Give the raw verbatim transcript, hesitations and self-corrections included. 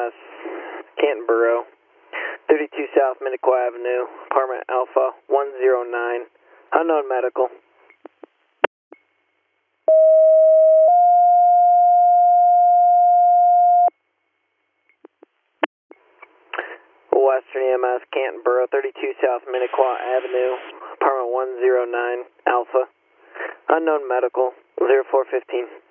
S, Canton Borough, thirty-two South Minnequa Avenue, apartment Alpha one zero nine, unknown medical. Western E M S, Canton Borough, thirty-two South Minnequa Avenue, apartment one zero nine, Alpha, unknown medical, zero four fifteen.